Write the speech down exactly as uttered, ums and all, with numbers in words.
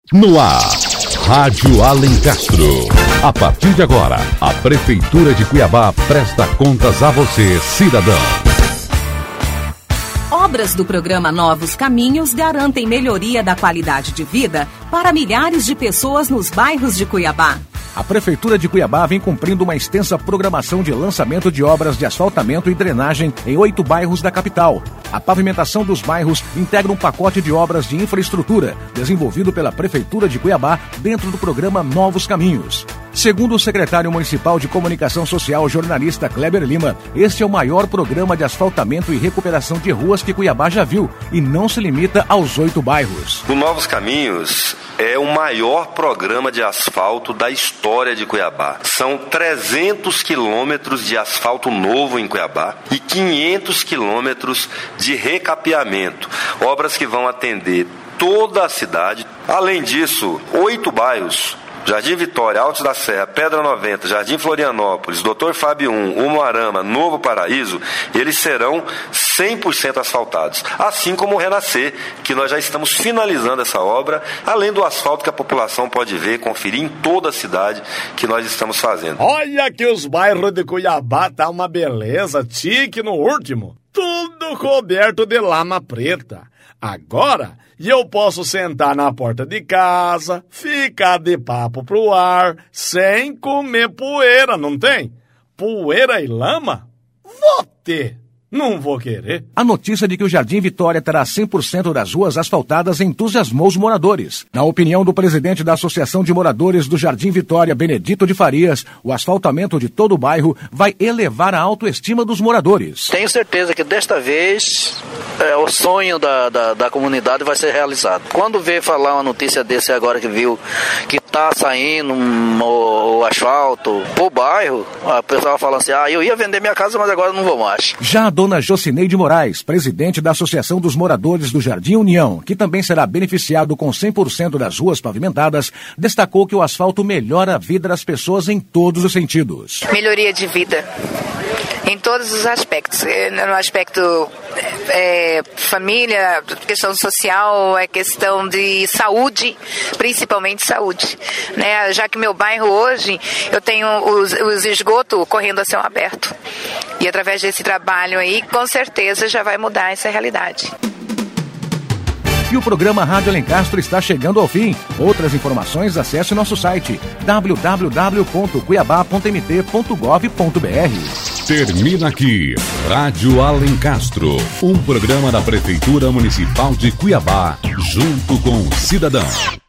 No ar, Rádio Alencastro. A partir de agora, a Prefeitura de Cuiabá presta contas a você, cidadão. Obras do programa Novos Caminhos garantem melhoria da qualidade de vida para milhares de pessoas nos bairros de Cuiabá. A Prefeitura de Cuiabá vem cumprindo uma extensa programação de lançamento de obras de asfaltamento e drenagem em oito bairros da capital. A pavimentação dos bairros integra um pacote de obras de infraestrutura desenvolvido pela Prefeitura de Cuiabá dentro do programa Novos Caminhos. Segundo o secretário municipal de Comunicação Social, jornalista Kleber Lima, este é o maior programa de asfaltamento e recuperação de ruas que Cuiabá já viu e não se limita aos oito bairros. O Novos Caminhos é o maior programa de asfalto da história de Cuiabá. São trezentos quilômetros de asfalto novo em Cuiabá e quinhentos quilômetros de recapeamento. Obras que vão atender toda a cidade. Além disso, oito bairros: Jardim Vitória, Altos da Serra, Pedra noventa, Jardim Florianópolis, doutor Fábio um, Umuarama, Novo Paraíso, eles serão cem por cento asfaltados. Assim como o Renascer, que nós já estamos finalizando essa obra, além do asfalto que a população pode ver, conferir em toda a cidade que nós estamos fazendo. Olha que os bairros de Cuiabá tá uma beleza, tique no último. Tudo coberto de lama preta. Agora, eu posso sentar na porta de casa, ficar de papo pro ar, sem comer poeira, não tem? Poeira e lama? Vou ter. Não vou querer. A notícia de que o Jardim Vitória terá cem por cento das ruas asfaltadas entusiasmou os moradores. Na opinião do presidente da Associação de Moradores do Jardim Vitória, Benedito de Farias, o asfaltamento de todo o bairro vai elevar a autoestima dos moradores. Tenho certeza que desta vez é, o sonho da, da, da comunidade vai ser realizado. Quando vê falar uma notícia desse agora que viu que tá saindo um, o, o asfalto pro bairro, a pessoa fala assim, ah, eu ia vender minha casa, mas agora não vou mais. Já a dona Jocineide Moraes, presidente da Associação dos Moradores do Jardim União, que também será beneficiado com cem por cento das ruas pavimentadas, destacou que o asfalto melhora a vida das pessoas em todos os sentidos. Melhoria de vida em todos os aspectos, no aspecto é, família, questão social, é questão de saúde, principalmente saúde, né? Já que meu bairro hoje, eu tenho os, os esgotos correndo a céu aberto, e através desse trabalho aí, com certeza já vai mudar essa realidade. E o programa Rádio Alencastro está chegando ao fim. Outras informações, acesse nosso site w w w ponto cuiabá ponto m t ponto gov ponto b r. Termina aqui Rádio Alencastro, um programa da Prefeitura Municipal de Cuiabá, junto com o cidadão.